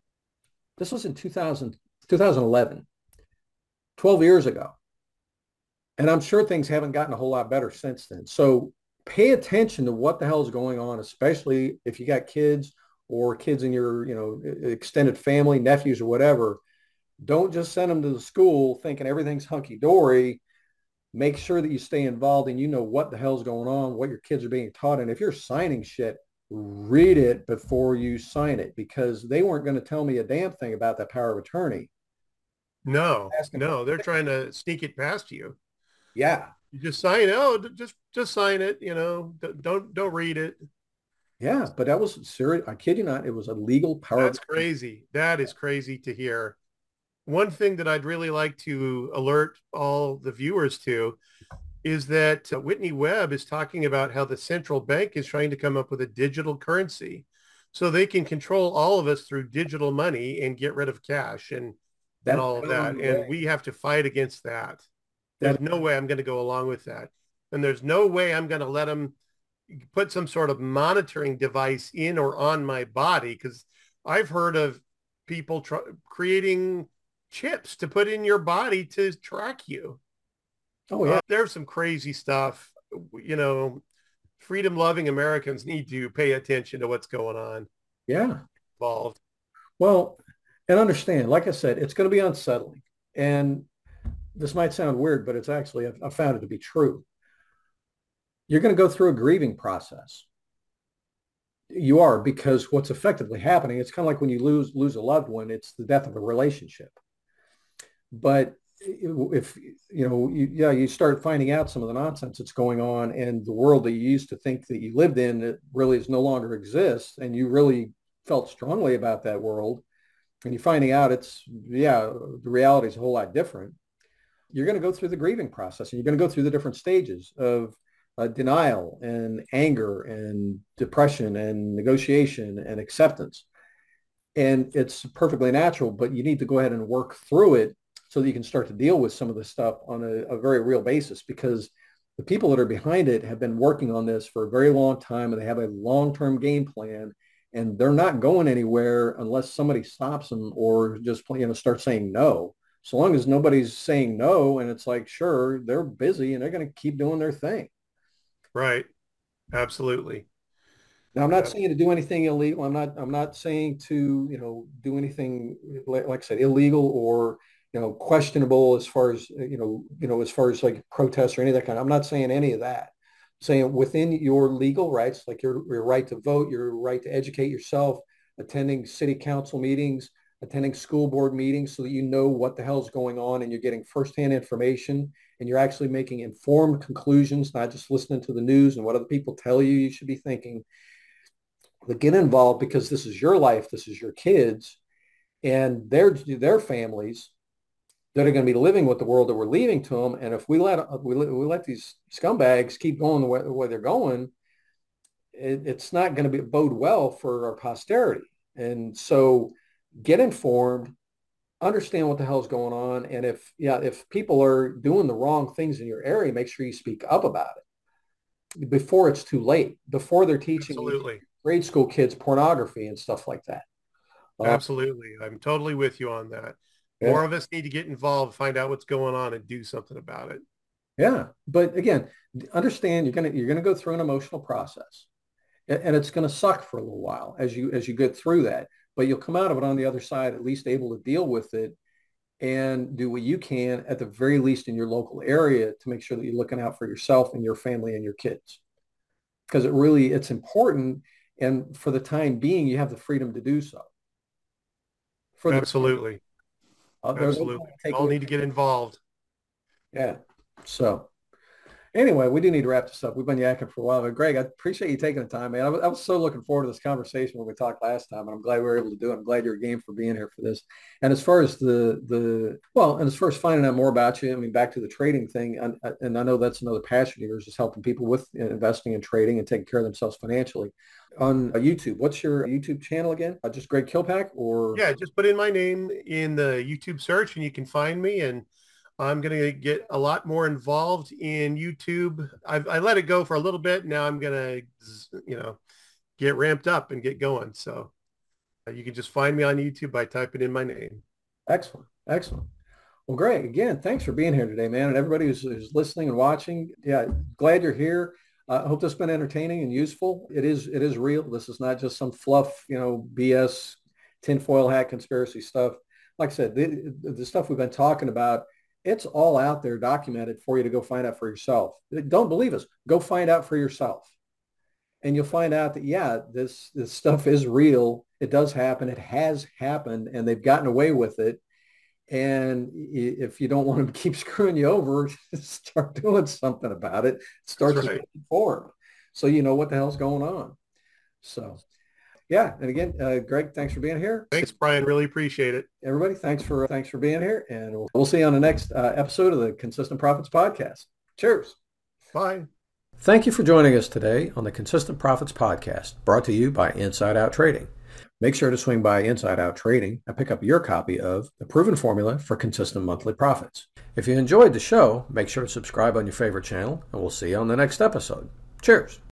S1: in 2011, 12 years ago. And I'm sure things haven't gotten a whole lot better since then. So pay attention to what the hell is going on, especially if you got kids or kids in your, extended family, nephews or whatever. Don't just send them to the school thinking everything's hunky dory. Make sure that you stay involved and you know what the hell's going on, what your kids are being taught. And if you're signing shit, read it before you sign it, because they weren't going to tell me a damn thing about that power of attorney.
S2: No, no, they're trying to sneak it past you.
S1: Yeah.
S2: You just sign it. Oh, just sign it. Don't read it.
S1: Yeah. But that was serious. I kid you not. It was a legal power.
S2: That's crazy. That is crazy to hear. One thing that I'd really like to alert all the viewers to is that Whitney Webb is talking about how the central bank is trying to come up with a digital currency so they can control all of us through digital money and get rid of cash and all of that. And we have to fight against that. There's no way I'm going to go along with that. And there's no way I'm going to let them put some sort of monitoring device in or on my body, because I've heard of people creating chips to put in your body to track you.
S1: Oh, yeah.
S2: There's some crazy stuff. Freedom loving Americans need to pay attention to what's going on.
S1: Yeah.
S2: Involved.
S1: Well, and understand, like I said, it's going to be unsettling. And this might sound weird, but it's actually, I found it to be true. You're going to go through a grieving process. You are, because what's effectively happening, it's kind of like when you lose a loved one, it's the death of a relationship. But if you start finding out some of the nonsense that's going on, and the world that you used to think that you lived in, that really is no longer exists, and you really felt strongly about that world, and you're finding out the reality is a whole lot different, you're going to go through the grieving process, and you're going to go through the different stages of denial and anger and depression and negotiation and acceptance. And it's perfectly natural, but you need to go ahead and work through it so that you can start to deal with some of this stuff on a very real basis, because the people that are behind it have been working on this for a very long time, and they have a long-term game plan, and they're not going anywhere unless somebody stops them or just start saying no. So long as nobody's saying no, and it's like, sure, they're busy and they're going to keep doing their thing.
S2: Right. Absolutely.
S1: Now, I'm not saying to do anything illegal. I'm not saying to, do anything, like I said, illegal or, questionable as far as, as far as like protests or any of that kind. I'm not saying any of that. I'm saying within your legal rights, like your right to vote, your right to educate yourself, attending city council meetings, attending school board meetings, so that you know what the hell's going on and you're getting firsthand information and you're actually making informed conclusions, not just listening to the news and what other people tell you should be thinking. But get involved, because this is your life, this is your kids and their families that are going to be living with the world that we're leaving to them. And if we let these scumbags keep going the way they're going, it's not going to bode well for our posterity. And so get informed, understand what the hell is going on. And if people are doing the wrong things in your area, make sure you speak up about it before it's too late, before they're teaching
S2: Absolutely.
S1: grade school kids pornography and stuff like that. Uh,
S2: Absolutely. I'm totally with you on that.
S1: yeah,
S2: More of us need to get involved, find out what's going on and do something about it.
S1: yeah. But again, understand you're gonna go through an emotional process, and it's gonna suck for a little while as you get through that. But you'll come out of it on the other side at least able to deal with it and do what you can at the very least in your local area to make sure that you're looking out for yourself and your family and your kids. Because it's important. And for the time being, you have the freedom to do so. For the
S2: Absolutely.
S1: there's
S2: Absolutely. We
S1: take
S2: all
S1: away.
S2: need to get involved.
S1: Yeah. So anyway, we do need to wrap this up. We've been yakking for a while, but Greg, I appreciate you taking the time, man. I was so looking forward to this conversation when we talked last time, and I'm glad we were able to do it. I'm glad you're game for being here for this. And as far as and as far as finding out more about you, I mean, back to the trading thing, and I know that's another passion of yours, is helping people with investing and trading and taking care of themselves financially. On YouTube, what's your YouTube channel again? Just Greg Kilpack, or
S2: Yeah, just put in my name in the YouTube search and you can find me. And I'm going to get a lot more involved in YouTube. I let it go for a little bit. Now I'm going to, get ramped up and get going. So you can just find me on YouTube by typing in my name.
S1: excellent, excellent. Well, Greg, again, thanks for being here today, man. And everybody who's listening and watching, yeah, glad you're here. I hope this has been entertaining and useful. It is real. This is not just some fluff, BS, tinfoil hat conspiracy stuff. Like I said, the stuff we've been talking about, it's all out there documented for you to go find out for yourself. Don't believe us. Go find out for yourself. And you'll find out that, yeah, this stuff is real. It does happen. It has happened, and they've gotten away with it. And if you don't want them to keep screwing you over, start doing something about it. Start
S2: That's
S1: to
S2: right.
S1: get informed so you know what the hell's going on. So, yeah. And again, Greg, thanks for being here.
S2: Thanks, Brian. Really appreciate it.
S1: Everybody, thanks for being here. And we'll see you on the next episode of the Consistent Profits Podcast. Cheers.
S2: Bye.
S1: Thank you for joining us today on the Consistent Profits Podcast, brought to you by Inside Out Trading. Make sure to swing by Inside Out Trading and pick up your copy of The Proven Formula for Consistent Monthly Profits. If you enjoyed the show, make sure to subscribe on your favorite channel, and we'll see you on the next episode. Cheers.